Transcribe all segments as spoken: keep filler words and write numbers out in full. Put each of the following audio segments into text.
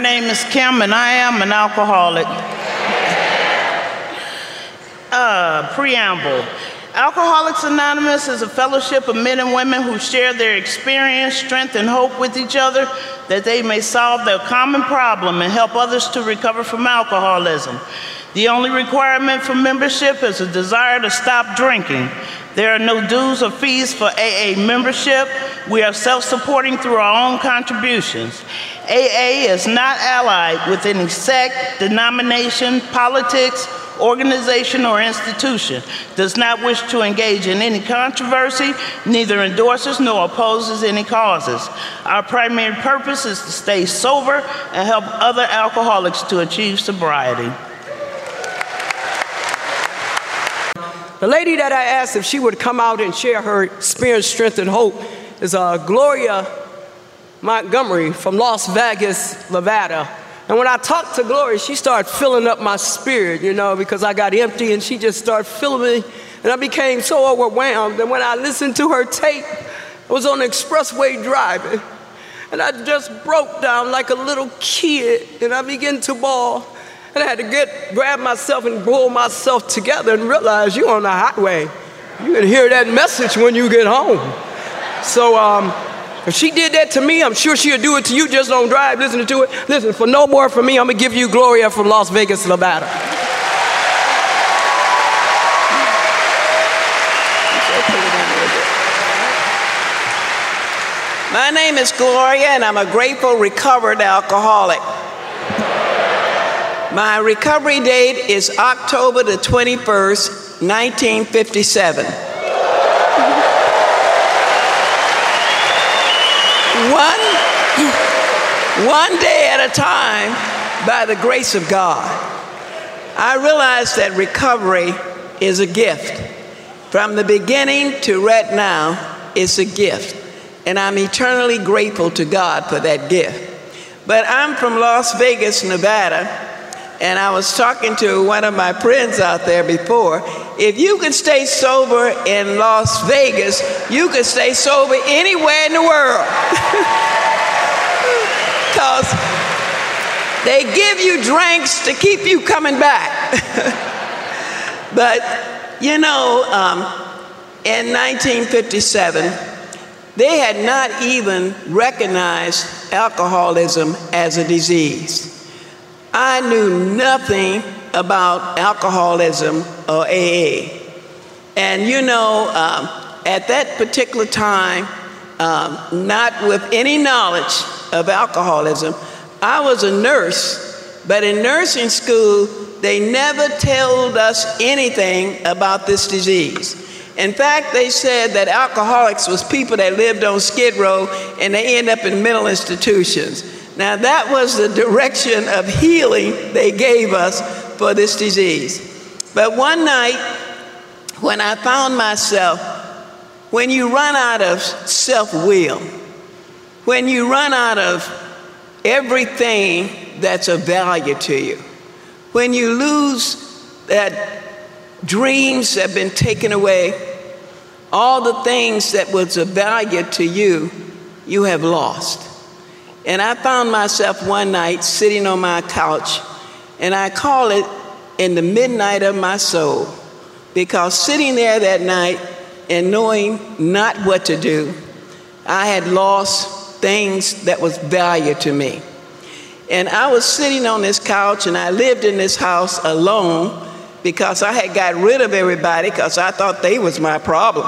name is Kim, and I am an alcoholic. Uh, preamble. Alcoholics Anonymous is a fellowship of men and women who share their experience, strength, and hope with each other that they may solve their common problem and help others to recover from alcoholism. The only requirement for membership is a desire to stop drinking. There are no dues or fees for A A membership. We are self-supporting through our own contributions. A A is not allied with any sect, denomination, politics, organization, or institution, does not wish to engage in any controversy, neither endorses nor opposes any causes. Our primary purpose is to stay sober and help other alcoholics to achieve sobriety. The lady that I asked if she would come out and share her experience, strength, and hope is uh, Gloria Montgomery from Las Vegas, Nevada. And when I talked to Gloria, she started filling up my spirit, you know, because I got empty, and she just started filling me, and I became so overwhelmed. And when I listened to her tape, I was on the expressway driving, and I just broke down like a little kid, and I began to bawl. And I had to get, grab myself and pull myself together and realize you're on the highway. You can hear that message when you get home. So um, if she did that to me, I'm sure she'll do it to you. Just don't drive listening to it. Listen, for no more from me, I'm going to give you Gloria from Las Vegas, Nevada. My name is Gloria, and I'm a grateful, recovered alcoholic. My recovery date is October the twenty-first, nineteen fifty-seven. One, one day at a time, by the grace of God. I realize that recovery is a gift. From the beginning to right now, it's a gift. And I'm eternally grateful to God for that gift. But I'm from Las Vegas, Nevada, and I was talking to one of my friends out there before. If you can stay sober in Las Vegas, you can stay sober anywhere in the world. Because they give you drinks to keep you coming back. But, you know, um, in nineteen fifty-seven, they had not even recognized alcoholism as a disease. I knew nothing about alcoholism or A A. And you know, um, at that particular time, um, not with any knowledge of alcoholism, I was a nurse, but in nursing school, they never told us anything about this disease. In fact, they said that alcoholics was people that lived on Skid Row and they end up in mental institutions. Now that was the direction of healing they gave us for this disease. But one night, when I found myself, when you run out of self-will, when you run out of everything that's of value to you, when you lose that dreams have been taken away, all the things that was of value to you, you have lost. And I found myself one night sitting on my couch, and I call it in the midnight of my soul, because sitting there that night and knowing not what to do, I had lost things that was value to me. And I was sitting on this couch, and I lived in this house alone because I had got rid of everybody because I thought they was my problem.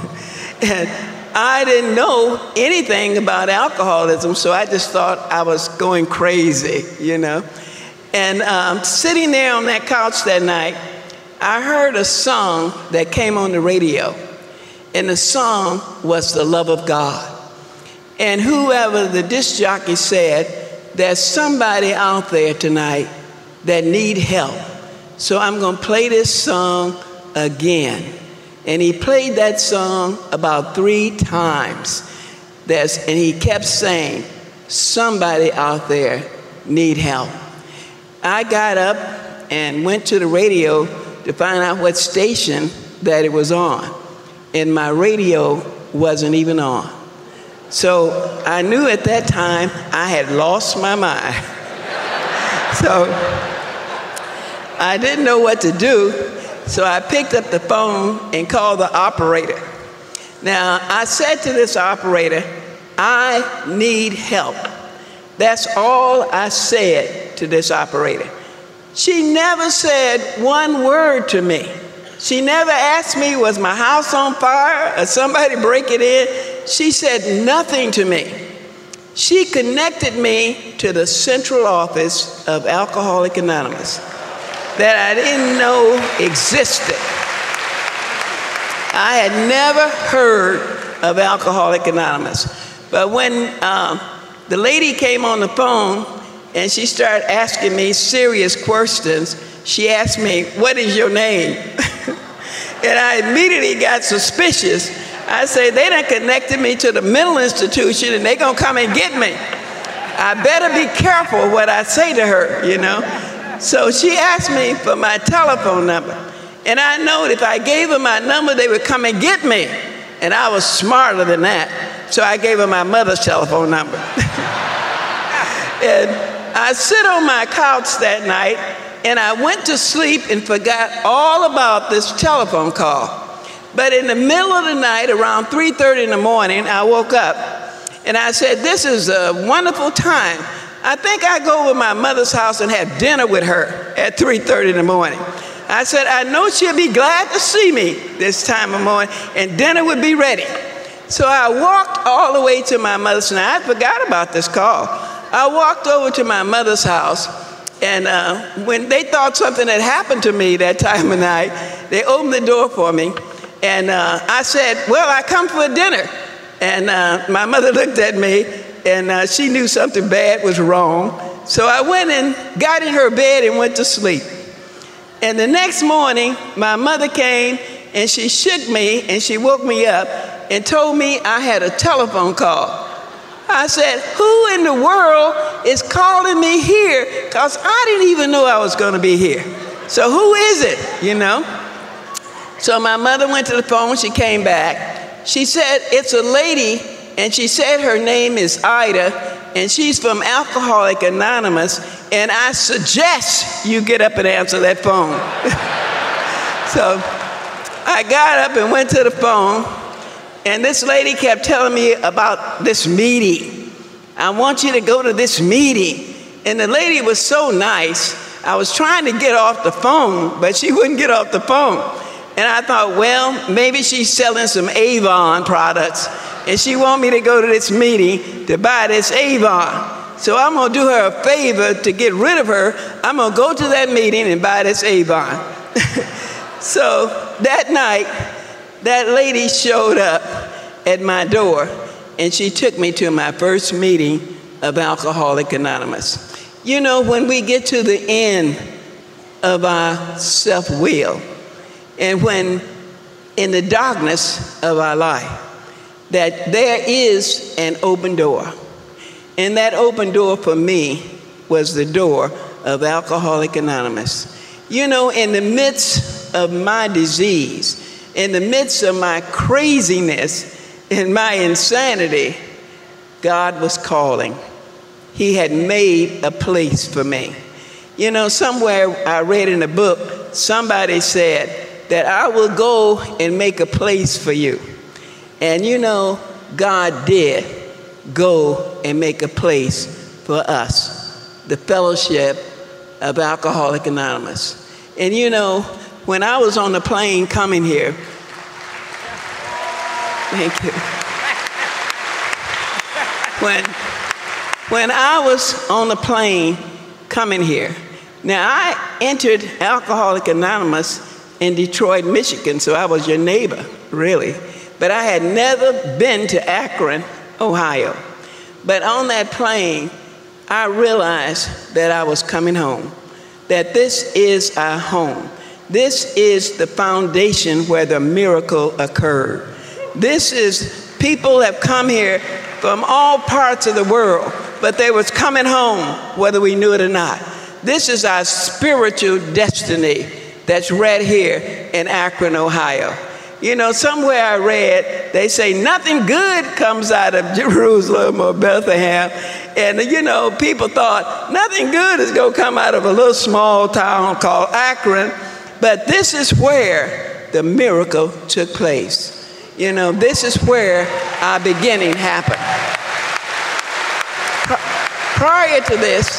And I didn't know anything about alcoholism, so I just thought I was going crazy, you know. And um, sitting there on that couch that night, I heard a song that came on the radio, and the song was The Love of God. And whoever the disc jockey said, there's somebody out there tonight that need help, so I'm going to play this song again. And he played that song about three times. There's, and he kept saying, somebody out there need help. I got up and went to the radio to find out what station that it was on. And my radio wasn't even on. So I knew at that time I had lost my mind. So I didn't know what to do, so I picked up the phone and called the operator. Now, I said to this operator, I need help. That's all I said to this operator. She never said one word to me. She never asked me, was my house on fire or somebody break it in? She said nothing to me. She connected me to the central office of Alcoholics Anonymous that I didn't know existed. I had never heard of Alcoholics Anonymous. But when um, the lady came on the phone and she started asking me serious questions, she asked me, what is your name? And I immediately got suspicious. I said, they done connected me to the mental institution and they gonna come and get me. I better be careful what I say to her, you know? So she asked me for my telephone number. And I know if I gave her my number, they would come and get me. And I was smarter than that. So I gave her my mother's telephone number. And I sit on my couch that night and I went to sleep and forgot all about this telephone call. But in the middle of the night, around three thirty in the morning, I woke up and I said, this is a wonderful time. I think I go over to my mother's house and have dinner with her at three thirty in the morning. I said, I know she'll be glad to see me this time of morning and dinner would be ready. So I walked all the way to my mother's house. Now, I forgot about this call. I walked over to my mother's house, and uh, when they thought something had happened to me that time of night, they opened the door for me, and uh, I said, well, I come for dinner. And uh, my mother looked at me, and uh, she knew something bad was wrong. So I went and got in her bed and went to sleep. And the next morning, my mother came, and she shook me, and she woke me up and told me I had a telephone call. I said, who in the world is calling me here? Because I didn't even know I was going to be here. So who is it, you know? So my mother went to the phone. She came back. She said, it's a lady, and she said her name is Ida, and she's from Alcoholics Anonymous, and I suggest you get up and answer that phone. So I got up and went to the phone, and this lady kept telling me about this meeting. I want you to go to this meeting. And the lady was so nice. I was trying to get off the phone, but she wouldn't get off the phone. And I thought, well, maybe she's selling some Avon products, and she want me to go to this meeting to buy this Avon. So I'm gonna do her a favor to get rid of her. I'm gonna go to that meeting and buy this Avon. So that night, that lady showed up at my door, and she took me to my first meeting of Alcoholics Anonymous. You know, when we get to the end of our self-will, and when in the darkness of our life, that there is an open door. And that open door for me was the door of Alcoholics Anonymous. You know, in the midst of my disease, in the midst of my craziness and my insanity, God was calling. He had made a place for me. You know, somewhere I read in a book, somebody said that I will go and make a place for you. And you know, God did go and make a place for us, the Fellowship of Alcoholics Anonymous. And you know, when I was on the plane coming here, thank you. When, when I was on the plane coming here, now I entered Alcoholics Anonymous in Detroit, Michigan, so I was your neighbor, really. But I had never been to Akron, Ohio. But on that plane, I realized that I was coming home, that this is our home. This is the foundation where the miracle occurred. This is, people have come here from all parts of the world, but they was coming home whether we knew it or not. This is our spiritual destiny that's right here in Akron, Ohio. You know, somewhere I read, they say nothing good comes out of Jerusalem or Bethlehem. And, you know, people thought nothing good is going to come out of a little small town called Akron. But this is where the miracle took place. You know, this is where our beginning happened. Prior to this,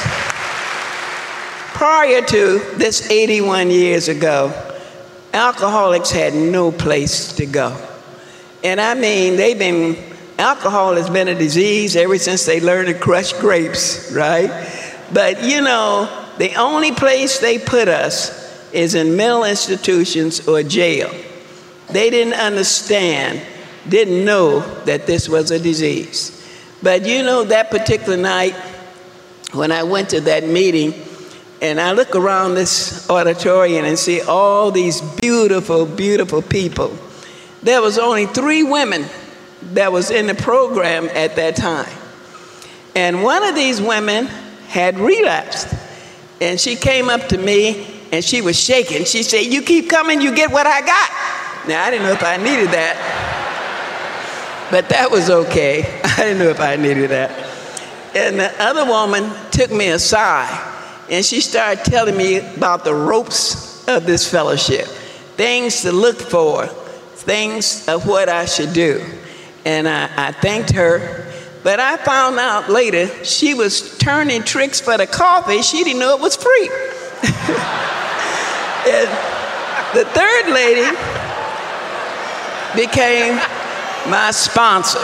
prior to this eighty-one years ago, alcoholics had no place to go. And I mean, they've been, alcohol has been a disease ever since they learned to crush grapes, right? But you know, the only place they put us is in mental institutions or jail. They didn't understand, didn't know that this was a disease. But you know, that particular night, when I went to that meeting, and I look around this auditorium and see all these beautiful, beautiful people, there was only three women that was in the program at that time. And one of these women had relapsed. And she came up to me and she was shaking. She said, "You keep coming, you get what I got." Now, I didn't know if I needed that, but that was okay. I didn't know if I needed that. And the other woman took me aside and she started telling me about the ropes of this fellowship, things to look for, things of what I should do. And I, I thanked her, but I found out later she was turning tricks for the coffee. She didn't know it was free. And the third lady became my sponsor,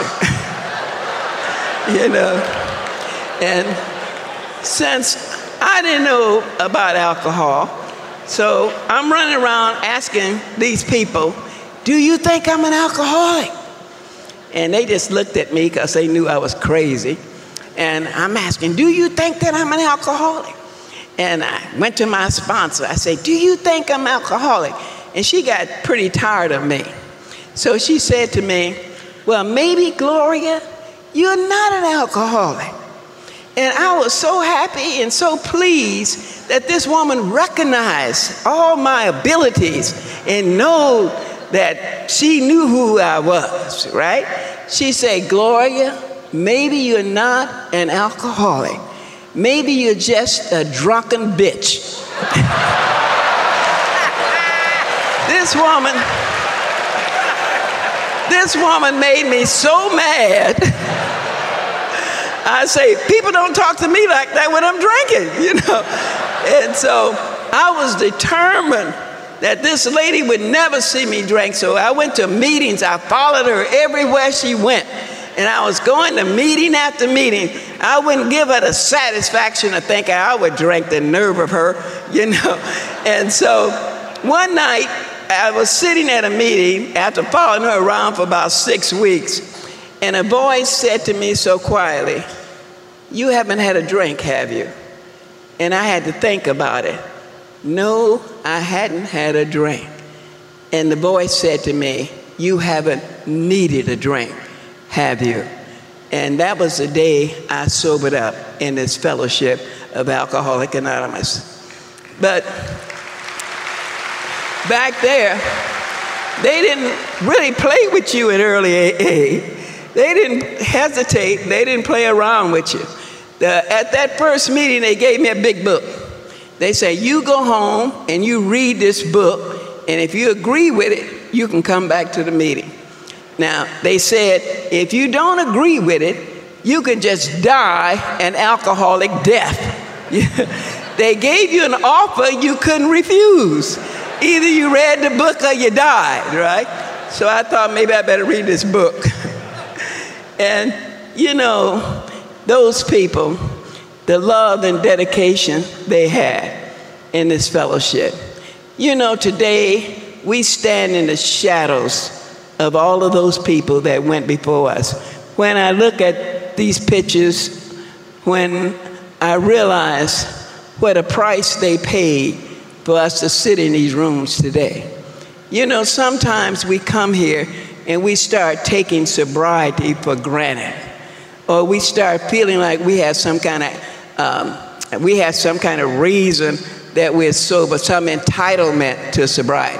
you know. And since I didn't know about alcohol, so I'm running around asking these people, "Do you think I'm an alcoholic?" And they just looked at me because they knew I was crazy. And I'm asking, "Do you think that I'm an alcoholic?" And I went to my sponsor. I said, "Do you think I'm alcoholic?" And she got pretty tired of me. So she said to me, "Well, maybe, Gloria, you're not an alcoholic." And I was so happy and so pleased that this woman recognized all my abilities and know that she knew who I was, right? She said, "Gloria, maybe you're not an alcoholic. Maybe you're just a drunken bitch." This woman, this woman made me so mad. I say, people don't talk to me like that when I'm drinking, you know. And so I was determined that this lady would never see me drink. So I went to meetings. I followed her everywhere she went. And I was going to meeting after meeting. I wouldn't give her the satisfaction of thinking I would drink, the nerve of her, you know. And so one night, I was sitting at a meeting after following her around for about six weeks. And a voice said to me so quietly, "You haven't had a drink, have you?" And I had to think about it. No, I hadn't had a drink. And the voice said to me, "You haven't needed a drink, have you?" And that was the day I sobered up in this fellowship of Alcoholics Anonymous. But back there, they didn't really play with you in early A A. They didn't hesitate. They didn't play around with you. The, at that first meeting, they gave me a big book. They say, "You go home and you read this book, and if you agree with it, you can come back to the meeting." Now, they said, if you don't agree with it, you can just die an alcoholic death. They gave you an offer you couldn't refuse. Either you read the book or you died, right? So I thought maybe I better read this book. And, you know, those people, the love and dedication they had in this fellowship. You know, today we stand in the shadows of all of those people that went before us. When I look at these pictures, when I realize what a price they paid for us to sit in these rooms today. You know, sometimes we come here and we start taking sobriety for granted, or we start feeling like we have some kind of um, we have some kind of reason that we're sober, some entitlement to sobriety.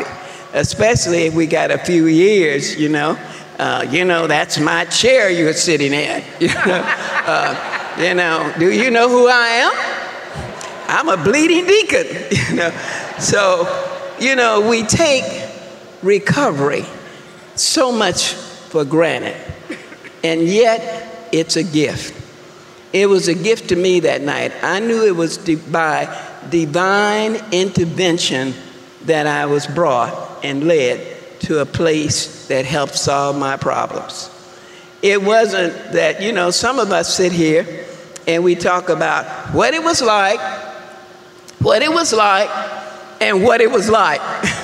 especially if we got a few years, you know. Uh, you know, that's my chair you're sitting in. You know, uh, you know, do you know who I am? I'm a bleeding deacon, you know. So, you know, we take recovery so much for granted, and yet it's a gift. It was a gift to me that night. I knew it was by divine intervention that I was brought and led to a place that helped solve my problems. It wasn't that, you know, some of us sit here and we talk about what it was like, what it was like, and what it was like.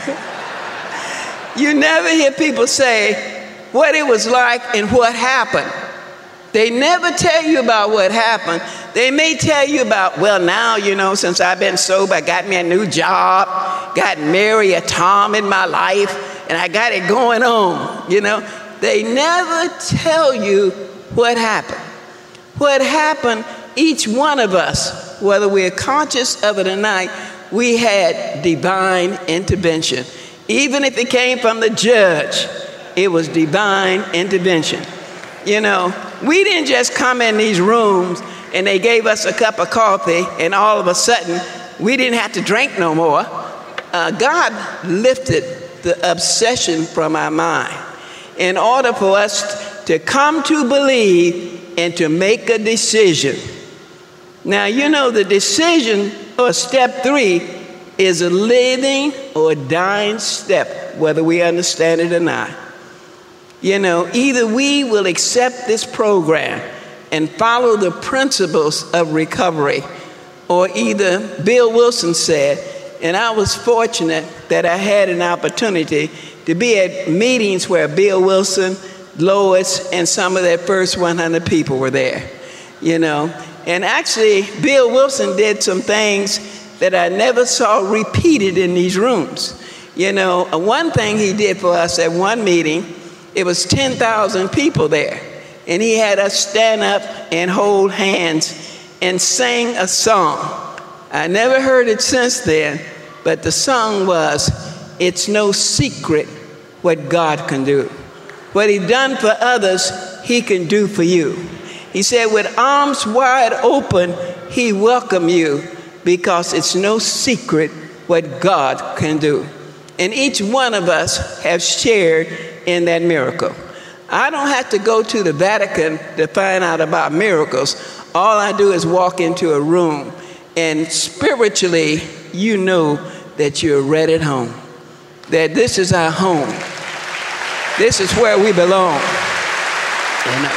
You never hear people say what it was like and what happened. They never tell you about what happened. They may tell you about, well, now, you know, since I've been sober, I got me a new job, got married, a Tom in my life, and I got it going on, you know. They never tell you what happened. What happened, each one of us, whether we're conscious of it or not, we had divine intervention. Even if it came from the judge, it was divine intervention. You know, we didn't just come in these rooms and they gave us a cup of coffee and all of a sudden we didn't have to drink no more. Uh, God lifted the obsession from our mind in order for us to come to believe and to make a decision. Now, you know, the decision, or step three, is a living or dying step, whether we understand it or not. You know, either we will accept this program and follow the principles of recovery, or either Bill Wilson said, and I was fortunate that I had an opportunity to be at meetings where Bill Wilson, Lois, and some of their first one hundred people were there, you know. And actually, Bill Wilson did some things that I never saw repeated in these rooms. You know, one thing he did for us at one meeting, it was ten thousand people there, and he had us stand up and hold hands and sing a song. I never heard it since then, but the song was, "It's no secret what God can do. What he done for others, he can do for you." He said, with arms wide open, he welcomed you because it's no secret what God can do. And each one of us have shared in that miracle. I don't have to go to the Vatican to find out about miracles. All I do is walk into a room, and spiritually, you know that you're right at home, that this is our home. This is where we belong. And,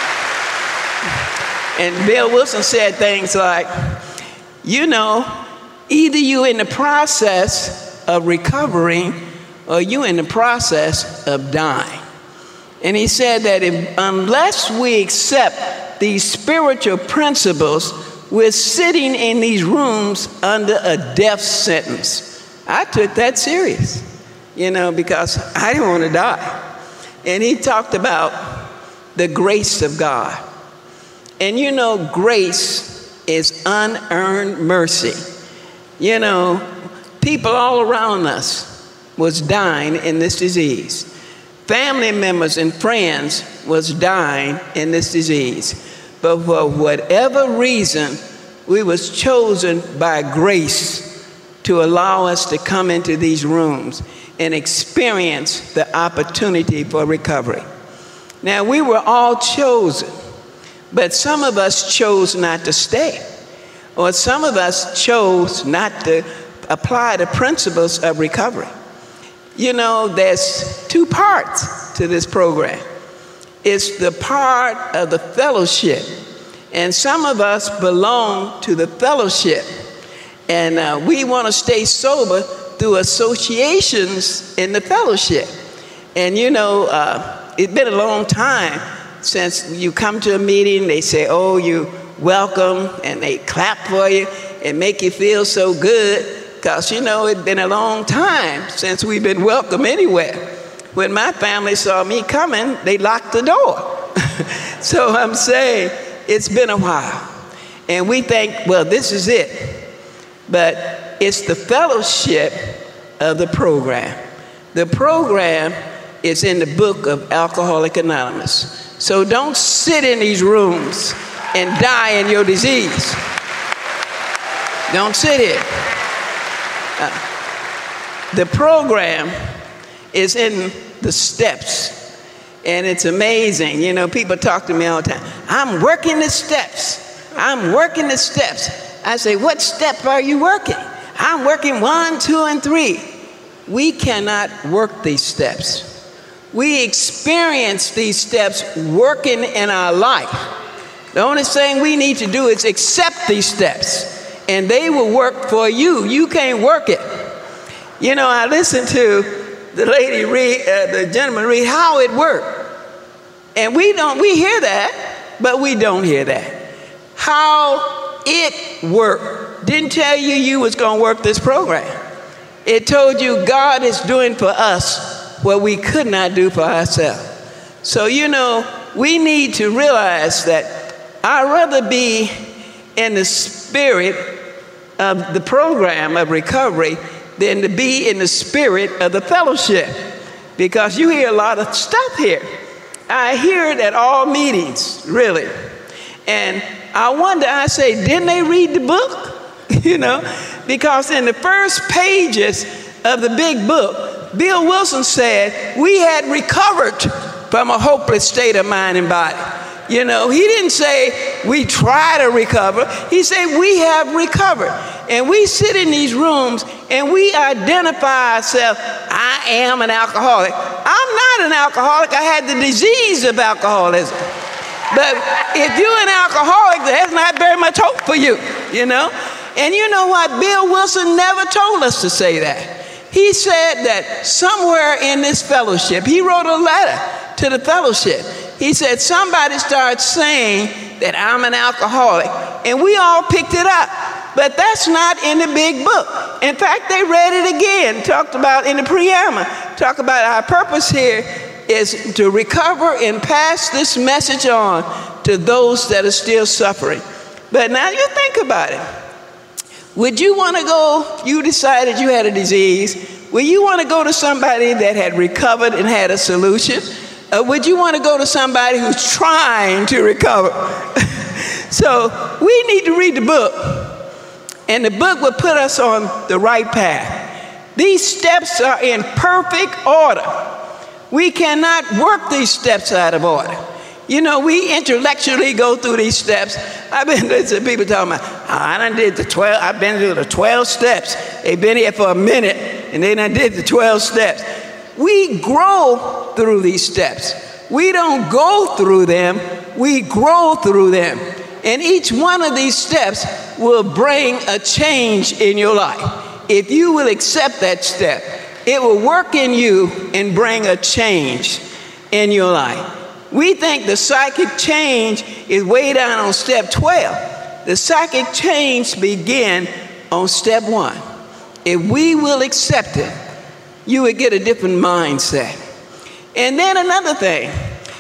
and Bill Wilson said things like, you know, either you're in the process of recovering or you're in the process of dying. And he said that if, unless we accept these spiritual principles, we're sitting in these rooms under a death sentence. I took that serious, you know, because I didn't want to die. And he talked about the grace of God. And you know, grace is unearned mercy. You know, people all around us was dying in this disease. Family members and friends was dying in this disease. But for whatever reason, we was chosen by grace to allow us to come into these rooms and experience the opportunity for recovery. Now, we were all chosen, but some of us chose not to stay, or some of us chose not to apply the principles of recovery. You know, there's two parts to this program. It's the part of the fellowship, and some of us belong to the fellowship, and uh, we want to stay sober through associations in the fellowship. And you know, uh, it's been a long time since you come to a meeting, they say, oh, you welcome, and they clap for you and make you feel so good, because you know, it's been a long time since we've been welcome anywhere. When my family saw me coming, they locked the door. So I'm saying, it's been a while. And we think, well, this is it. But it's the fellowship of the program. The program is in the book of Alcoholics Anonymous. So don't sit in these rooms and die in your disease. Don't sit here. Uh, the program is in the steps. And it's amazing. You know, people talk to me all the time. I'm working the steps. I'm working the steps. I say, what step are you working? I'm working one, two, and three. We cannot work these steps. We experience these steps working in our life. The only thing we need to do is accept these steps, and they will work for you. You can't work it. You know, I listened to the lady read, uh, the gentleman read how it worked. And we don't, we hear that, but we don't hear that. How it worked. Didn't tell you you was going to work this program. It told you God is doing for us what we could not do for ourselves. So, you know, we need to realize that I'd rather be in the spirit of the program of recovery than to be in the spirit of the fellowship. Because you hear a lot of stuff here. I hear it at all meetings, really. And I wonder, I say, didn't they read the book? You know, because in the first pages of the big book, Bill Wilson said we had recovered from a hopeless state of mind and body. You know, he didn't say we try to recover. He said we have recovered. And we sit in these rooms and we identify ourselves. I am an alcoholic. I'm not an alcoholic. I had the disease of alcoholism. But if you're an alcoholic, there's not very much hope for you, you know. And you know what? Bill Wilson never told us to say that. He said that somewhere in this fellowship, he wrote a letter to the fellowship. He said, somebody started saying that I'm an alcoholic, and we all picked it up. But that's not in the big book. In fact, they read it again, talked about in the preamble, talk about our purpose here is to recover and pass this message on to those that are still suffering. But now you think about it. Would you want to go, you decided you had a disease, would you want to go to somebody that had recovered and had a solution? Or would you want to go to somebody who's trying to recover? So we need to read the book. And the book will put us on the right path. These steps are in perfect order. We cannot work these steps out of order. You know, we intellectually go through these steps. I've been listening to people talking about, oh, I done did the twelve, I've been through the twelve steps. They've been here for a minute, and they done did the twelve steps. We grow through these steps. We don't go through them, we grow through them. And each one of these steps will bring a change in your life. If you will accept that step, it will work in you and bring a change in your life. We think the psychic change is way down on step twelve. The psychic change begins on step one. If we will accept it, you would get a different mindset. And then another thing,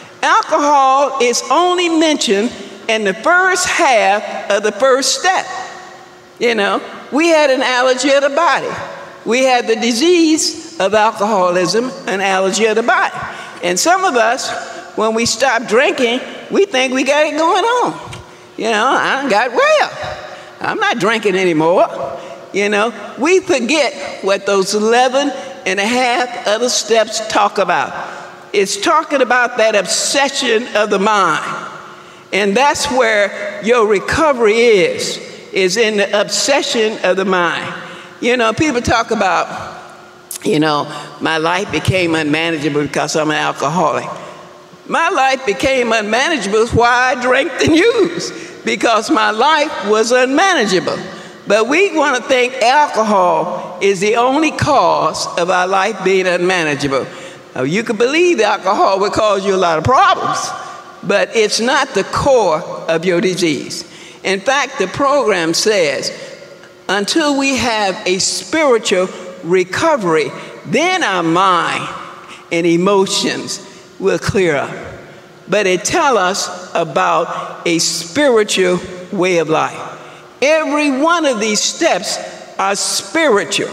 alcohol is only mentioned in the first half of the first step. You know, we had an allergy of the body. We had the disease of alcoholism, an allergy of the body. And some of us, when we stop drinking, we think we got it going on. You know, I got well. I'm not drinking anymore. You know, we forget what those eleven and a half other steps talk about. It's talking about that obsession of the mind. And that's where your recovery is, is in the obsession of the mind. You know, people talk about, you know, my life became unmanageable because I'm an alcoholic. My life became unmanageable why I drank and used, because my life was unmanageable. But we want to think alcohol is the only cause of our life being unmanageable. Now, you can believe that alcohol will cause you a lot of problems, but it's not the core of your disease. In fact, the program says, until we have a spiritual recovery, then our mind and emotions will clear up. But it tells us about a spiritual way of life. Every one of these steps are spiritual.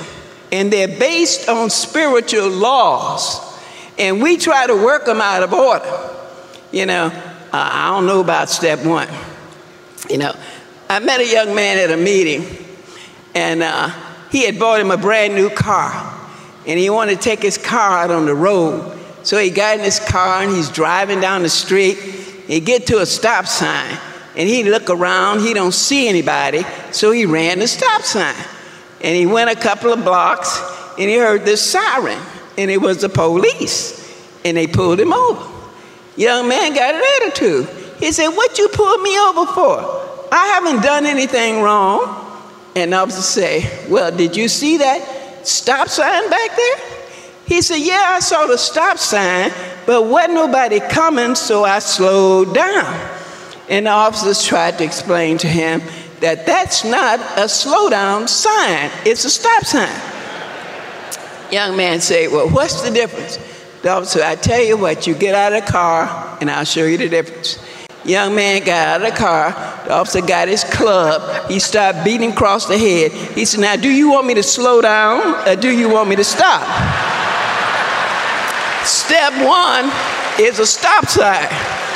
and they're based on spiritual laws, and we try to work them out of order. You know, uh, I don't know about step one. You know, I met a young man at a meeting, and uh, he had bought him a brand new car, and he wanted to take his car out on the road. So he got in his car, and he's driving down the street. He get to a stop sign, and he look around. He don't see anybody, so he ran the stop sign. And he went a couple of blocks, and he heard this siren, and it was the police, and they pulled him over. Young man got an attitude. He said, "What you pulled me over for? I haven't done anything wrong." And the officer said, "Well, did you see that stop sign back there?" He said, "Yeah, I saw the stop sign, but wasn't nobody coming, so I slowed down." And the officers tried to explain to him that that's not a slow down sign, it's a stop sign. Young man said, "Well, what's the difference?" The officer, "I tell you what, you get out of the car and I'll show you the difference." Young man got out of the car. The officer got his club. He started beating across the head. He said, "Now, do you want me to slow down or do you want me to stop?" Step one is a stop sign.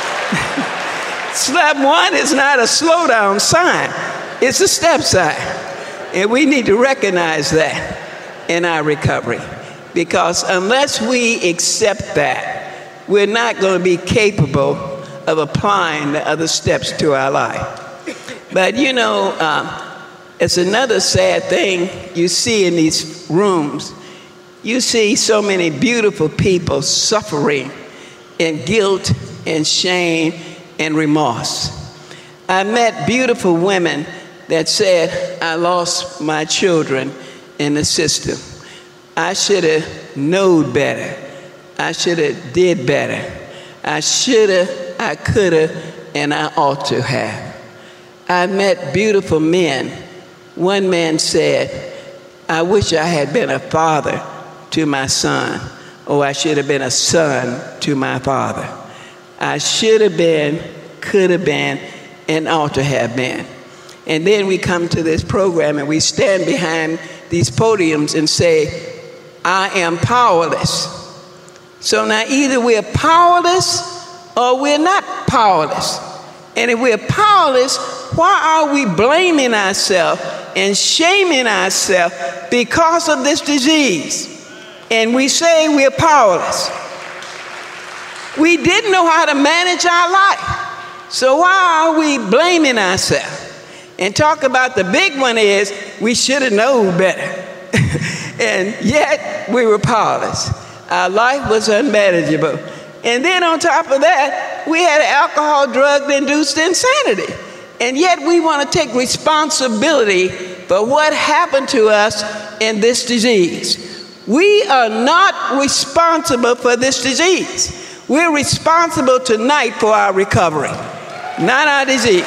Step one is not a slow down sign. It's a step sign. And we need to recognize that in our recovery. Because unless we accept that, we're not going to be capable of applying the other steps to our life. But you know, um, it's another sad thing you see in these rooms. You see so many beautiful people suffering in guilt and shame and remorse. I met beautiful women that said, "I lost my children in the system. I should have known better. I should have did better. I should have, I could have, and I ought to have." I met beautiful men. One man said, "I wish I had been a father to my son, or I should have been a son to my father. I should have been, could have been, and ought to have been." And then we come to this program and we stand behind these podiums and say, "I am powerless." So now either we're powerless or we're not powerless. And if we're powerless, why are we blaming ourselves and shaming ourselves because of this disease? And we say we're powerless. We didn't know how to manage our life. So why are we blaming ourselves? And talk about the big one is we should have known better. And yet we were powerless. Our life was unmanageable. And then on top of that, we had alcohol, drug-induced insanity. And yet we want to take responsibility for what happened to us in this disease. We are not responsible for this disease. We're responsible tonight for our recovery, not our disease.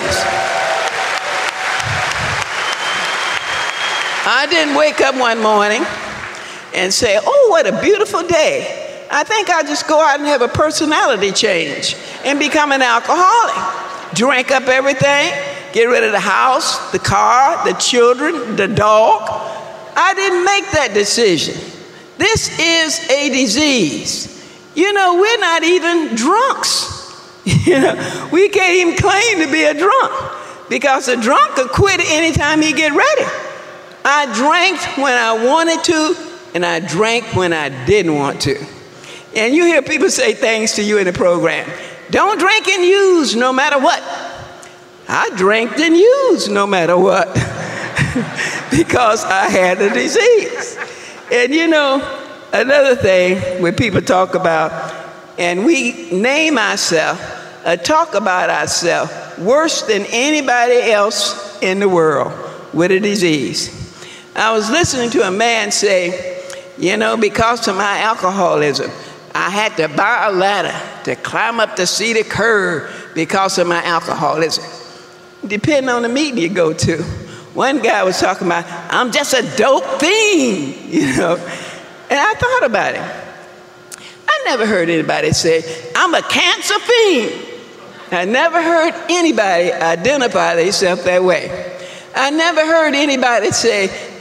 I didn't wake up one morning and say, "Oh, what a beautiful day. I think I'll just go out and have a personality change and become an alcoholic. Drink up everything, get rid of the house, the car, the children, the dog." I didn't make that decision. This is a disease. You know, we're not even drunks. You know, we can't even claim to be a drunk because a drunk could quit anytime he get ready. I drank when I wanted to, and I drank when I didn't want to. And you hear people say things to you in the program. Don't drink and use no matter what. I drank and used no matter what because I had a disease. And you know, another thing when people talk about, and we name ourselves, uh, talk about ourselves worse than anybody else in the world with a disease. I was listening to a man say, you know, because of my alcoholism, I had to buy a ladder to climb up the cedar curve because of my alcoholism. Depending on the meeting you go to. One guy was talking about, I'm just a dope fiend, you know. And I thought about it. I never heard anybody say, I'm a cancer fiend. I never heard anybody identify themselves that way. I never heard anybody say,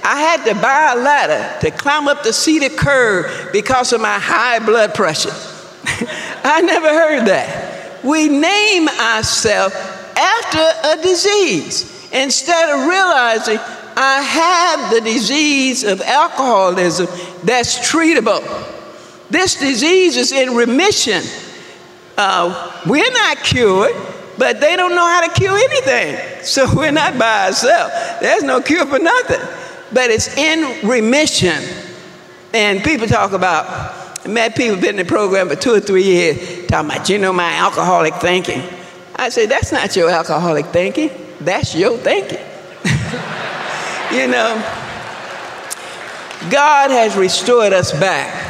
I had to buy a ladder to climb up the cedar curve because of my high blood pressure. I never heard that. We name ourselves after a disease instead of realizing I have the disease of alcoholism that's treatable. This disease is in remission. Uh, we're not cured, but they don't know how to cure anything. So we're not by ourselves. There's no cure for nothing. But it's in remission. And people talk about, I met people been in the program for two or three years, talking about, you know, my alcoholic thinking. I say, that's not your alcoholic thinking. That's your thinking. You know, God has restored us back.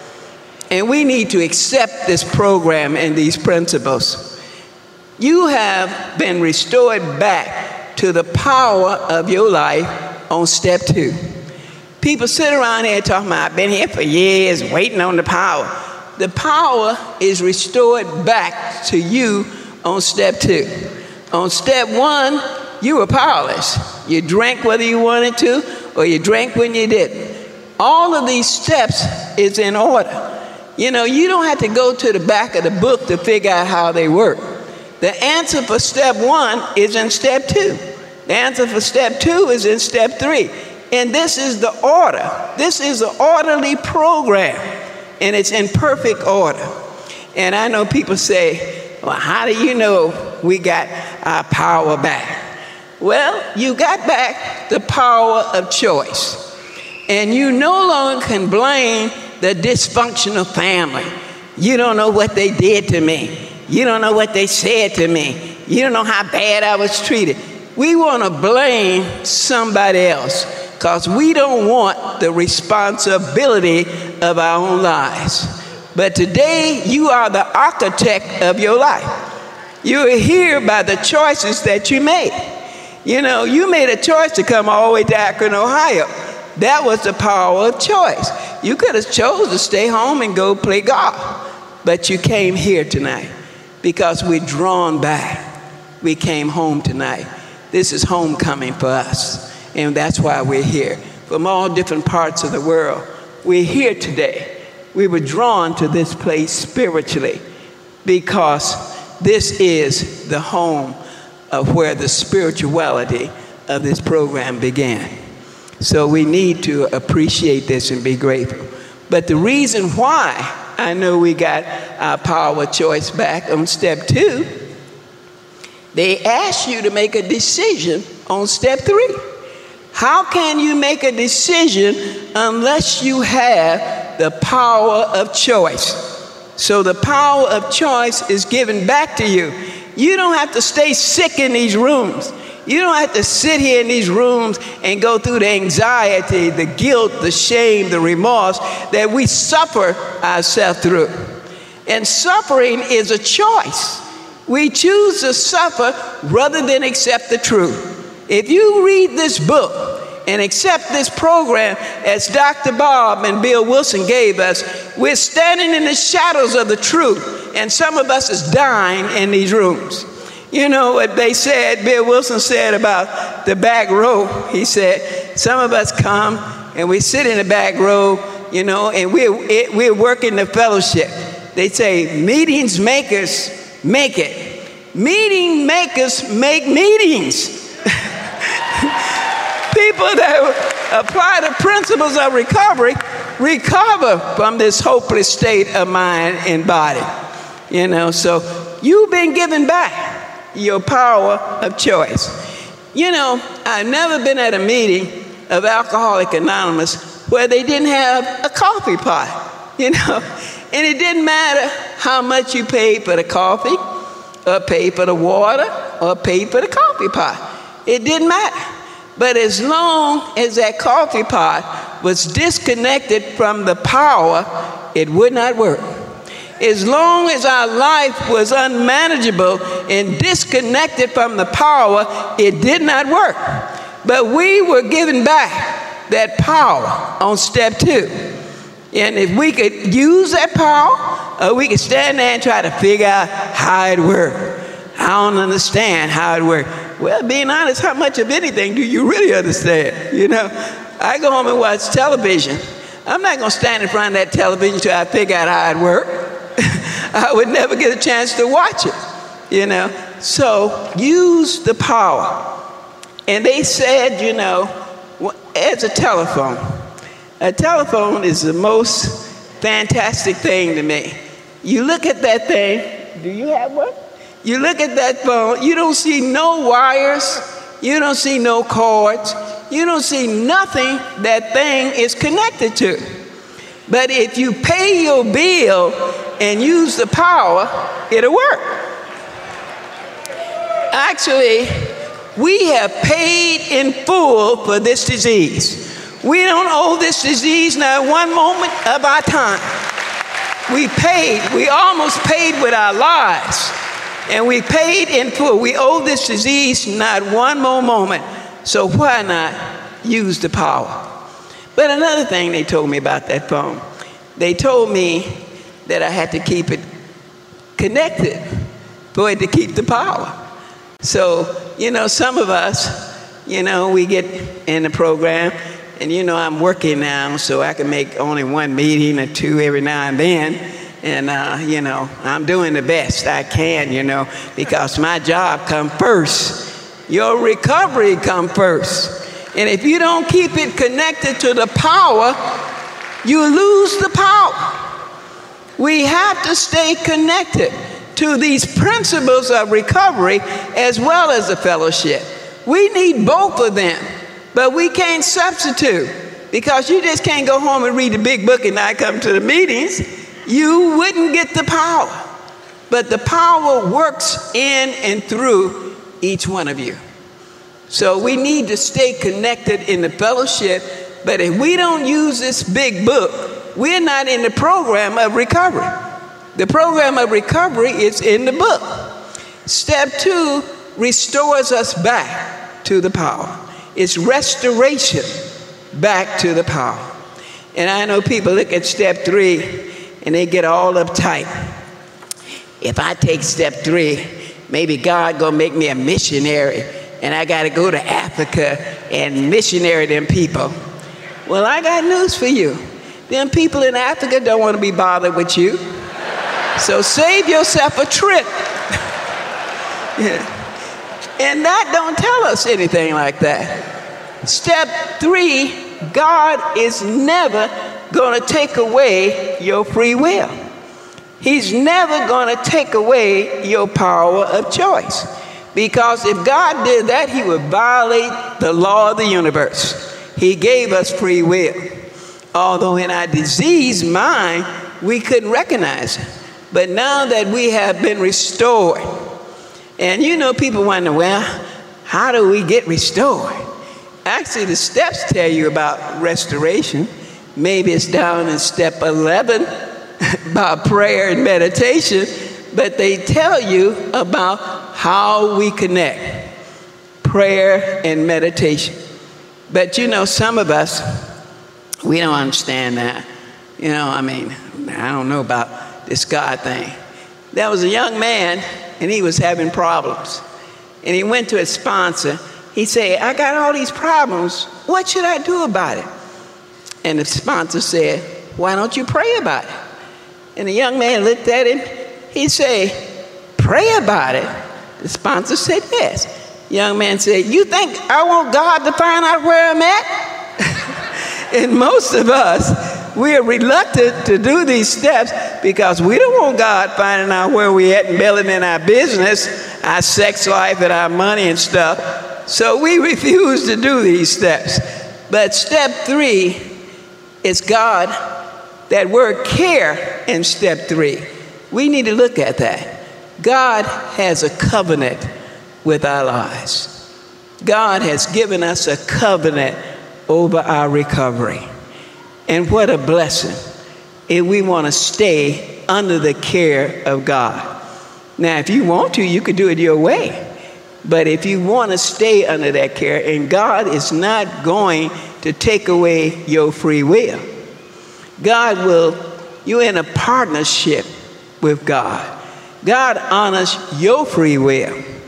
And we need to accept this program and these principles. You have been restored back to the power of your life on step two. People sit around here talking about, I've been here for years waiting on the power. The power is restored back to you on step two. On step one, you were powerless. You drank whether you wanted to, or you drank when you didn't. All of these steps is in order. You know, you don't have to go to the back of the book to figure out how they work. The answer for step one is in step two. The answer for step two is in step three. And this is the order. This is an orderly program, and it's in perfect order. And I know people say, well, how do you know we got our power back? Well, you got back the power of choice. And you no longer can blame the dysfunctional family. You don't know what they did to me. You don't know what they said to me. You don't know how bad I was treated. We want to blame somebody else because we don't want the responsibility of our own lives. But today, you are the architect of your life. You are here by the choices that you made. You know, you made a choice to come all the way to Akron, Ohio. That was the power of choice. You could have chose to stay home and go play golf, but you came here tonight because we're drawn back. We came home tonight. This is homecoming for us, and that's why we're here. From all different parts of the world, we're here today. We were drawn to this place spiritually because this is the home of where the spirituality of this program began. So we need to appreciate this and be grateful. But the reason why I know we got our power of choice back on step two, they asked you to make a decision on step three. How can you make a decision unless you have the power of choice? So the power of choice is given back to you. You don't have to stay sick in these rooms. You don't have to sit here in these rooms and go through the anxiety, the guilt, the shame, the remorse that we suffer ourselves through. And suffering is a choice. We choose to suffer rather than accept the truth. If you read this book and accept this program as Doctor Bob and Bill Wilson gave us, we're standing in the shadows of the truth, and some of us is dying in these rooms. You know what they said, Bill Wilson said about the back row. He said, some of us come and we sit in the back row, you know, and we're, we're working the fellowship. They say, meetings makers make it. Meeting makers make meetings. People that apply the principles of recovery recover from this hopeless state of mind and body. You know, so you've been given back your power of choice. You know, I've never been at a meeting of Alcoholics Anonymous where they didn't have a coffee pot, you know. And it didn't matter how much you paid for the coffee, or paid for the water, or paid for the coffee pot. It didn't matter. But as long as that coffee pot was disconnected from the power, it would not work. As long as our life was unmanageable and disconnected from the power, it did not work. But we were given back that power on step two. And if we could use that power, or we could stand there and try to figure out how it worked. I don't understand how it worked. Well, being honest, how much of anything do you really understand? You know, I go home and watch television. I'm not going to stand in front of that television until I figure out how it works. I would never get a chance to watch it, you know. So use the power. And they said, you know, as a telephone, a telephone is the most fantastic thing to me. You look at that thing. Do you have one? You look at that phone, you don't see no wires, you don't see no cords, you don't see nothing that thing is connected to. But if you pay your bill and use the power, it'll work. Actually, we have paid in full for this disease. We don't owe this disease not one moment of our time. We paid, we almost paid with our lives. And we paid in full. We owe this disease not one more moment. So why not use the power? But another thing they told me about that phone, they told me that I had to keep it connected for it to keep the power. So, you know, some of us, you know, we get in the program, and you know, I'm working now, so I can make only one meeting or two every now and then. And, uh, you know, I'm doing the best I can, you know, because my job comes first. Your recovery comes first. And if you don't keep it connected to the power, you lose the power. We have to stay connected to these principles of recovery as well as the fellowship. We need both of them, but we can't substitute, because you just can't go home and read the big book and not come to the meetings. You wouldn't get the power. But the power works in and through each one of you. So we need to stay connected in the fellowship. But if we don't use this big book, we're not in the program of recovery. The program of recovery is in the book. Step two restores us back to the power. It's restoration back to the power. And I know people look at step three and they get all uptight. If I take step three, maybe God gonna make me a missionary and I gotta go to Africa and missionary them people. Well, I got news for you. Them people in Africa don't want to be bothered with you. So save yourself a trip. Yeah. And that don't tell us anything like that. Step three, God is never going to take away your free will. He's never going to take away your power of choice. Because if God did that, he would violate the law of the universe. He gave us free will. Although in our diseased mind, we couldn't recognize it. But now that we have been restored, and you know, people wonder, well, how do we get restored? Actually, the steps tell you about restoration. Maybe it's down in step eleven about prayer and meditation, but they tell you about how we connect prayer and meditation. But you know, some of us, we don't understand that. You know, I mean, I don't know about this God thing. There was a young man, and he was having problems. And he went to his sponsor. He said, I got all these problems. What should I do about it? And the sponsor said, why don't you pray about it? And the young man looked at him. He said, pray about it? The sponsor said, yes. The young man said, you think I want God to find out where I'm at? And most of us, we are reluctant to do these steps because we don't want God finding out where we're at and meddling in our business, our sex life, and our money and stuff. So we refuse to do these steps. But step three is God, that word care in step three. We need to look at that. God has a covenant with our lives. God has given us a covenant over our recovery. And what a blessing if we want to stay under the care of God. Now, if you want to, you could do it your way. But if you want to stay under that care, and God is not going to take away your free will. God will, you're in a partnership with God. God honors your free will.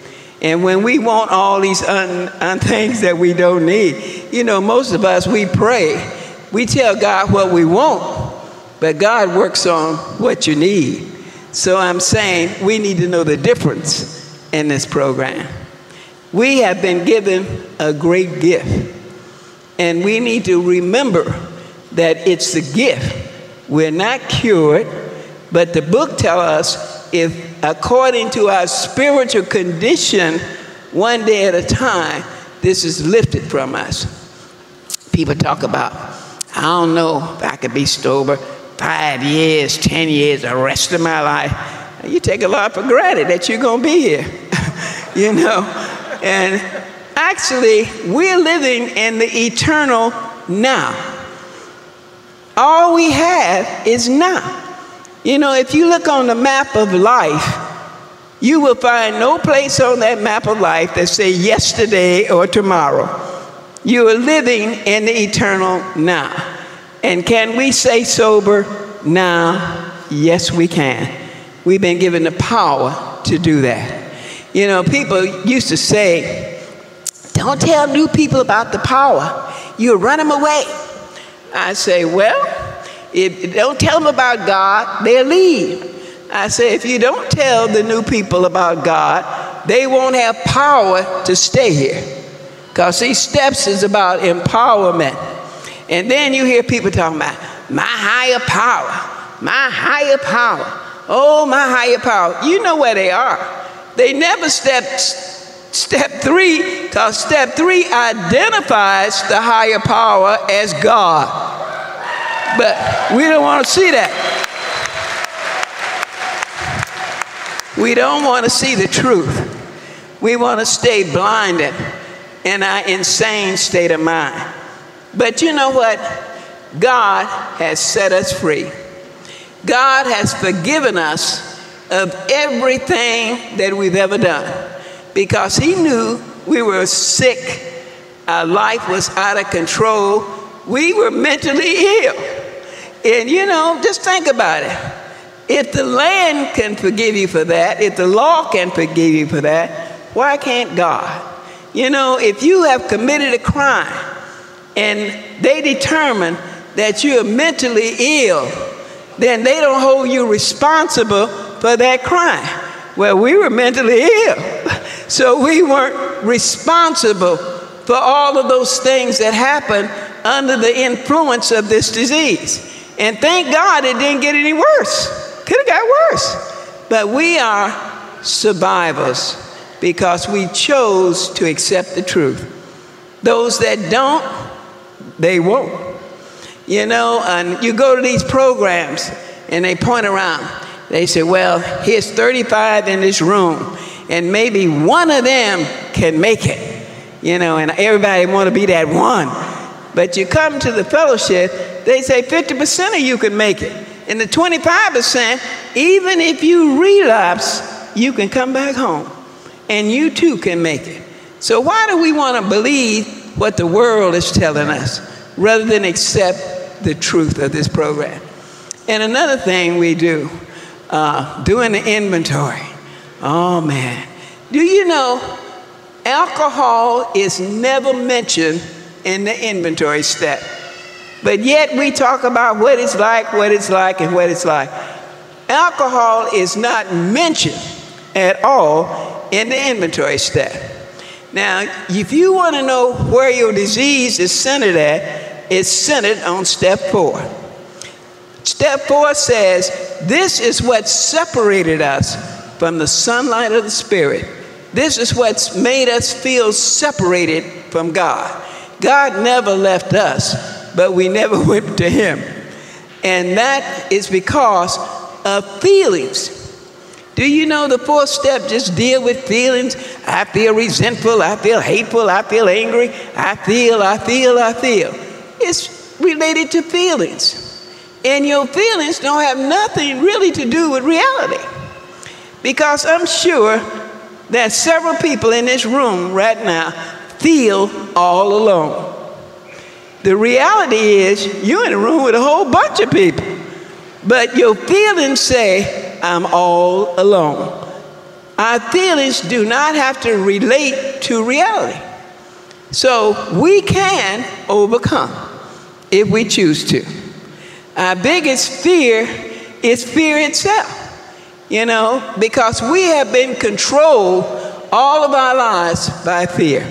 And when we want all these un, un things that we don't need, you know, most of us, we pray. We tell God what we want, but God works on what you need. So I'm saying we need to know the difference in this program. We have been given a great gift, and we need to remember that it's the gift. We're not cured, but the book tells us if according to our spiritual condition, one day at a time, this is lifted from us. People talk about, I don't know if I could be sober five years, ten years, the rest of my life. You take a lot for granted that you're going to be here, you know. And actually, we're living in the eternal now. All we have is now. You know, if you look on the map of life, you will find no place on that map of life that say yesterday or tomorrow. You are living in the eternal now. And can we say sober now? Yes, we can. We've been given the power to do that. You know, people used to say, don't tell new people about the power. You'll run them away. I say, well, if don't tell them about God, they'll leave. I say, if you don't tell the new people about God, they won't have power to stay here. Because these steps is about empowerment. And then you hear people talking about my higher power, my higher power. Oh, my higher power. You know where they are. They never stepped step three, because step three identifies the higher power as God. But we don't want to see that. We don't want to see the truth. We want to stay blinded in our insane state of mind. But you know what? God has set us free. God has forgiven us of everything that we've ever done, because he knew we were sick, our life was out of control, we were mentally ill. And you know, just think about it. If the land can forgive you for that, if the law can forgive you for that, why can't God? You know, if you have committed a crime and they determine that you're mentally ill, then they don't hold you responsible for that crime. Well, we were mentally ill, so we weren't responsible for all of those things that happened under the influence of this disease. And thank God it didn't get any worse. Could have got worse. But we are survivors because we chose to accept the truth. Those that don't, they won't. You know, and you go to these programs and they point around. They say, well, here's thirty-five in this room, and maybe one of them can make it. You know, and everybody want to be that one. But you come to the fellowship, they say fifty percent of you can make it. And the twenty-five percent, even if you relapse, you can come back home. And you too can make it. So why do we want to believe what the world is telling us rather than accept the truth of this program? And another thing we do, uh, doing the inventory. Oh man, do you know alcohol is never mentioned in the inventory step? But yet we talk about what it's like, what it's like, and what it's like. Alcohol is not mentioned at all in the inventory step. Now, if you want to know where your disease is centered at, it's centered on step four. Step four says, this is what separated us from the sunlight of the Spirit. This is what's made us feel separated from God. God never left us, but we never went to him. And that is because of feelings. Do you know the fourth step just deal with feelings? I feel resentful, I feel hateful, I feel angry, I feel, I feel, I feel. It's related to feelings. And your feelings don't have nothing really to do with reality. Because I'm sure that several people in this room right now feel all alone. The reality is you're in a room with a whole bunch of people, but your feelings say, I'm all alone. Our feelings do not have to relate to reality. So we can overcome if we choose to. Our biggest fear is fear itself, you know, because we have been controlled all of our lives by fear.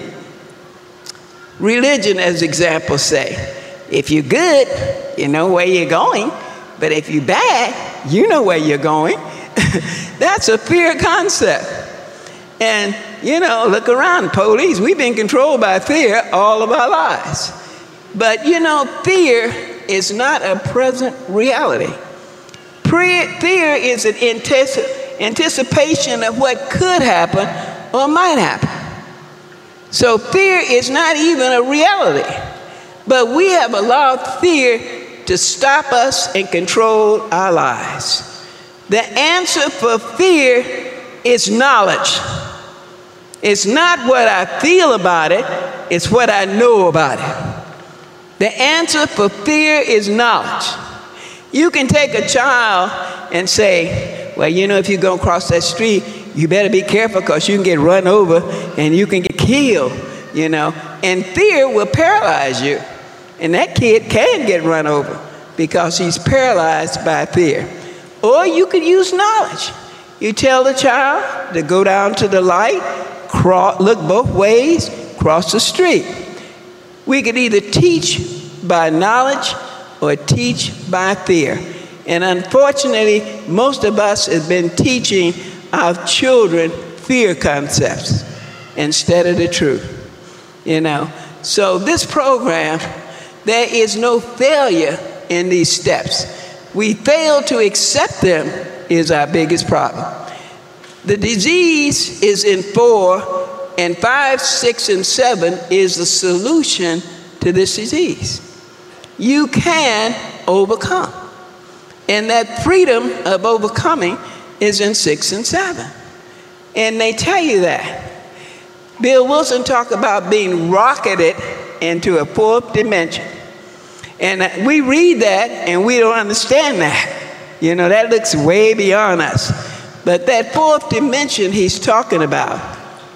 Religion, as examples say, if you're good, you know where you're going, but if you're bad, you know where you're going. That's a fear concept. And, you know, look around, police, we've been controlled by fear all of our lives. But, you know, fear is not a present reality. Fear is an anticipation of what could happen or might happen. So fear is not even a reality. But we have allowed fear to stop us and control our lives. The answer for fear is knowledge. It's not what I feel about it, it's what I know about it. The answer for fear is knowledge. You can take a child and say, well, you know, if you go across that street, you better be careful because you can get run over and you can get killed, you know. And fear will paralyze you. And that kid can get run over because he's paralyzed by fear. Or you could use knowledge. You tell the child to go down to the light, cross, look both ways, cross the street. We could either teach by knowledge or teach by fear. And unfortunately, most of us have been teaching our children fear concepts instead of the truth, you know. So this program, there is no failure in these steps. We fail to accept them is our biggest problem. The disease is in four, and five, six, and seven is the solution to this disease. You can overcome. And that freedom of overcoming is in six and seven. And they tell you that. Bill Wilson talked about being rocketed into a fourth dimension. And we read that and we don't understand that. You know, that looks way beyond us. But that fourth dimension he's talking about.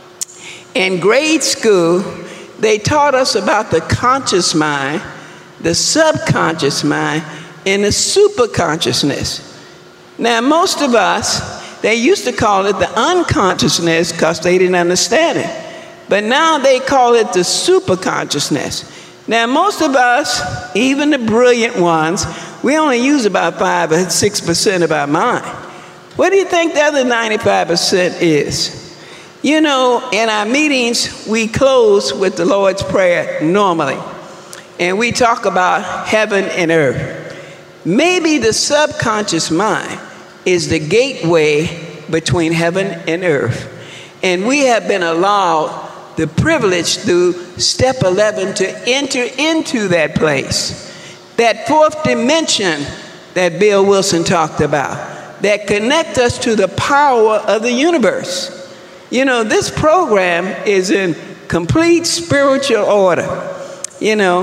In grade school, they taught us about the conscious mind, the subconscious mind, and the superconsciousness. Now, most of us, they used to call it the unconsciousness because they didn't understand it. But now they call it the superconsciousness. Now, most of us, even the brilliant ones, we only use about five or six percent of our mind. What do you think the other ninety-five percent is? You know, in our meetings, we close with the Lord's Prayer normally. And we talk about heaven and earth. Maybe the subconscious mind is the gateway between heaven and earth. And we have been allowed the privilege through step eleven to enter into that place. That fourth dimension that Bill Wilson talked about, that connect us to the power of the universe. You know, this program is in complete spiritual order. You know,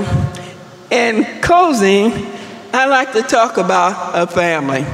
in closing, I like to talk about a family.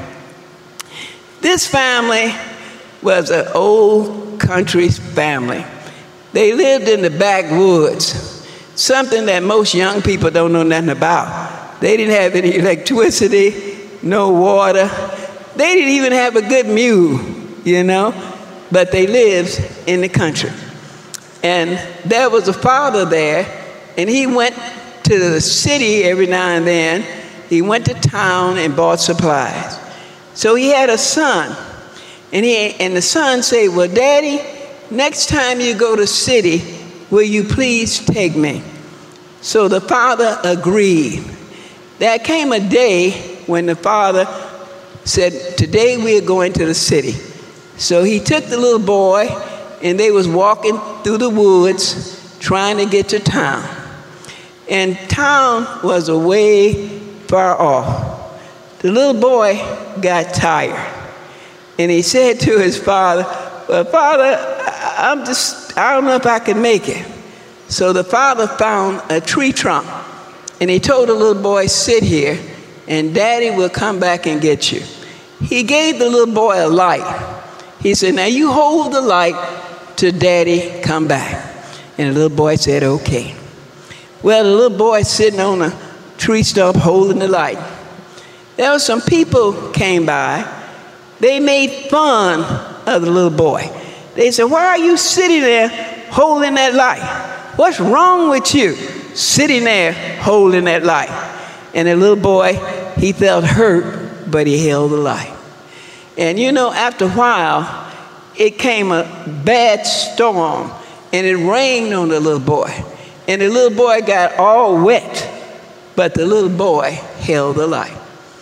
This family was an old country family. They lived in the backwoods, something that most young people don't know nothing about. They didn't have any electricity, no water. They didn't even have a good mule, you know, but they lived in the country. And there was a father there, and he went to the city every now and then. He went to town and bought supplies. So he had a son, and he and the son said, well, Daddy, next time you go to city, will you please take me? So the father agreed. There came a day when the father said, today we are going to the city. So he took the little boy, and they was walking through the woods trying to get to town. And town was a way far off. The little boy got tired, and he said to his father, well, Father, I'm just, I don't know if I can make it. So the father found a tree trunk, and he told the little boy, sit here, and Daddy will come back and get you. He gave the little boy a light, He said, now you hold the light till Daddy come back. And the little boy said, okay. Well, the little boy sitting on a tree stump holding the light. There were some people came by. They made fun of the little boy. They said, why are you sitting there holding that light? What's wrong with you sitting there holding that light? And the little boy, he felt hurt, but he held the light. And you know, after a while, it came a bad storm, and it rained on the little boy. And the little boy got all wet, but the little boy held the light.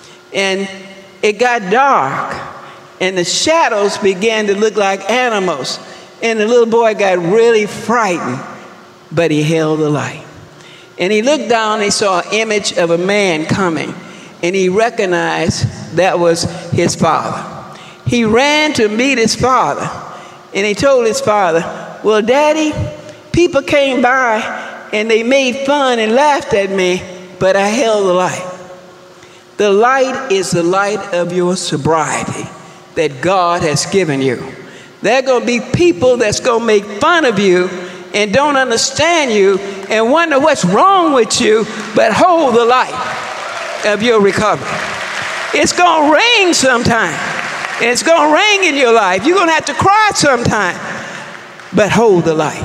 And it got dark, and the shadows began to look like animals. And the little boy got really frightened, but he held the light. And he looked down, he saw an image of a man coming, and he recognized that was his father. He ran to meet his father, and he told his father, well, Daddy, people came by, and they made fun and laughed at me, but I held the light. The light is the light of your sobriety that God has given you. There are going to be people that's going to make fun of you and don't understand you and wonder what's wrong with you, but hold the light of your recovery. It's going to rain sometime, and it's going to rain in your life. You're going to have to cry sometime, but hold the light.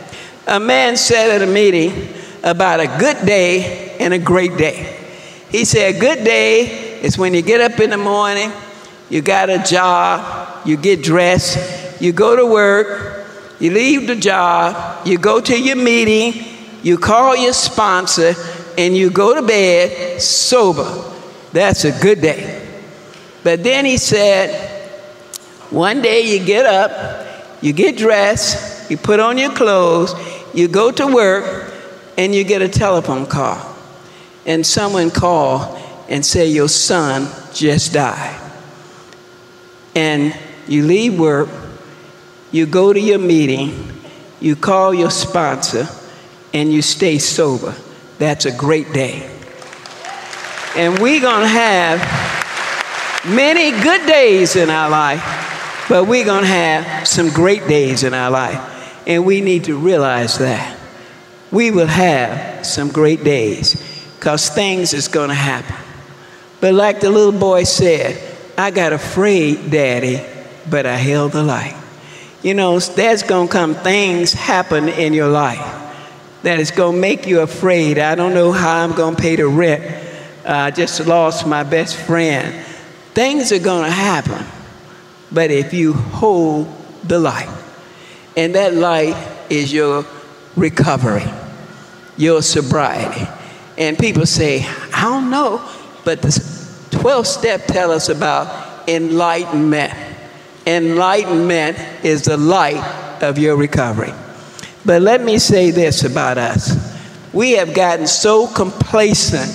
A man said at a meeting about a good day and a great day. He said, a good day is when you get up in the morning, you got a job, you get dressed, you go to work, you leave the job, you go to your meeting, you call your sponsor, and you go to bed sober. That's a good day. But then he said, one day you get up, you get dressed, you put on your clothes, you go to work, and you get a telephone call. And someone called and said, your son just died. And you leave work, you go to your meeting, you call your sponsor, and you stay sober. That's a great day. And we're going to have many good days in our life, but we're going to have some great days in our life. And we need to realize that. We will have some great days because things is going to happen. But like the little boy said, I got afraid, Daddy, but I held the light. You know, there's going to come things happen in your life that is going to make you afraid. I don't know how I'm going to pay the rent. Uh, I just lost my best friend. Things are going to happen, but if you hold the light, and that light is your recovery, your sobriety. And people say, I don't know, but the twelfth step tell us about enlightenment. Enlightenment is the light of your recovery. But let me say this about us. We have gotten so complacent,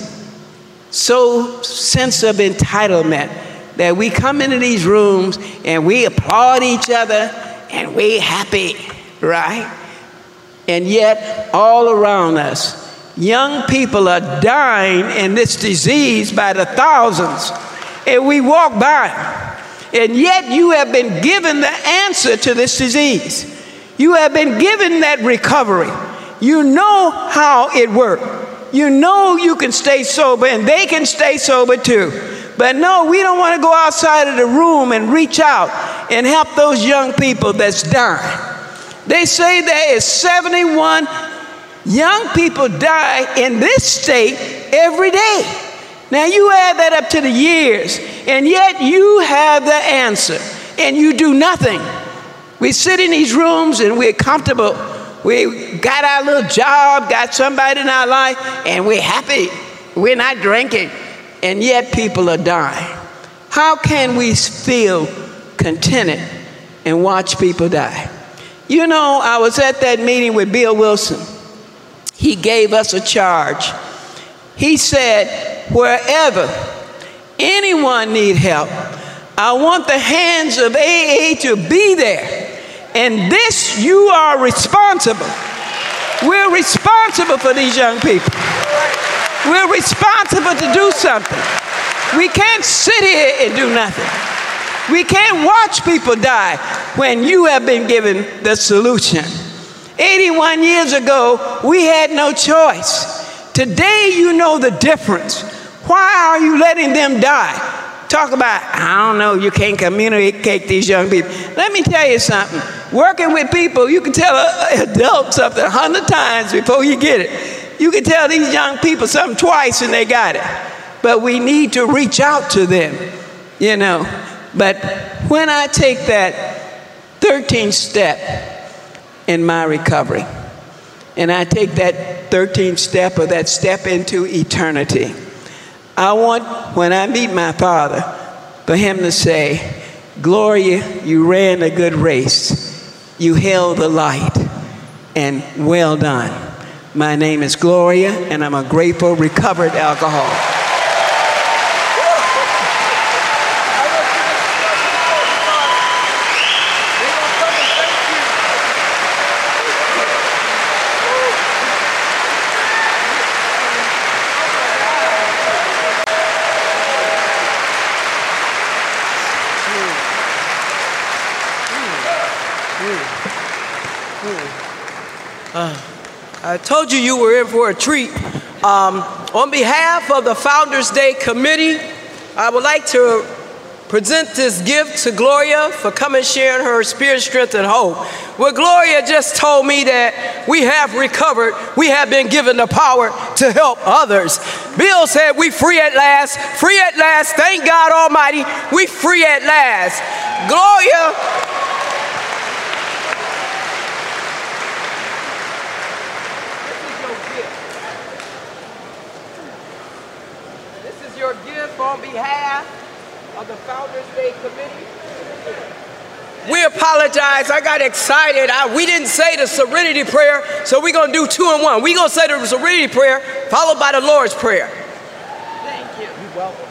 so sense of entitlement, that we come into these rooms and we applaud each other and we happy, right? And yet, all around us, young people are dying in this disease by the thousands. And we walk by, and yet you have been given the answer to this disease. You have been given that recovery. You know how it works. You know you can stay sober, and they can stay sober too. But no, we don't want to go outside of the room and reach out and help those young people that's dying. They say there is seventy-one young people die in this state every day. Now you add that up to the years, and yet you have the answer, and you do nothing. We sit in these rooms and we're comfortable. We got our little job, got somebody in our life, and we're happy. We're not drinking, and yet people are dying. How can we feel contented and watch people die? You know, I was at that meeting with Bill Wilson. He gave us a charge. He said, wherever anyone need help, I want the hands of A A to be there. And this, you are responsible. We're responsible for these young people. We're responsible to do something. We can't sit here and do nothing. We can't watch people die when you have been given the solution. eighty-one years ago, we had no choice. Today, you know the difference. Why are you letting them die? Talk about, I don't know, you can't communicate these young people. Let me tell you something. Working with people, you can tell an adult something a hundred times before you get it. You can tell these young people something twice and they got it. But we need to reach out to them, you know. But when I take that thirteenth step in my recovery, and I take that thirteenth step or that step into eternity, I want, when I meet my Father, for him to say, Gloria, you ran a good race. You held the light, and well done. My name is Gloria, and I'm a grateful, recovered alcoholic. I told you you were in for a treat. Um, on behalf of the Founders Day Committee, I would like to present this gift to Gloria for coming sharing her spirit, strength, and hope. Well, Gloria just told me that we have recovered. We have been given the power to help others. Bill said we free at last, free at last. Thank God Almighty, we free at last. Gloria. Your gift on behalf of the Founders Day Committee. We apologize. I got excited. I, we didn't say the Serenity Prayer, so we're going to do two in one. We're going to say the Serenity Prayer followed by the Lord's Prayer. Thank you. You're welcome.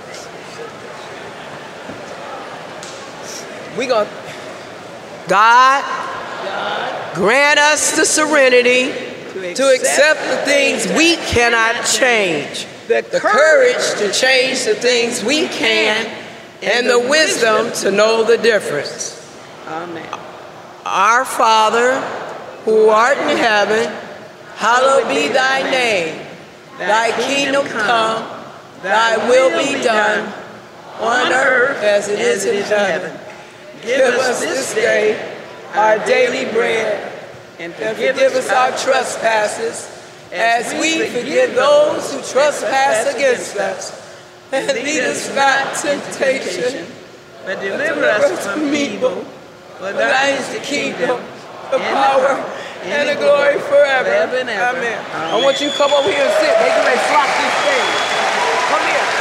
We're going to, God, God, grant us the serenity to accept, to accept the things we cannot change. The courage to change the things we can, and the wisdom to know the difference. Amen. Our Father, who art in heaven, hallowed be thy name. Thy kingdom come, thy will be done, on earth as it is in heaven. Give us this day our daily bread, and forgive us our trespasses, as we forgive those who trespass against us. And lead us not into temptation, but deliver us from evil. For thine is the kingdom, the power, and the glory forever. Amen. Amen. I want you to come over here and sit. They can flock these things. Come here.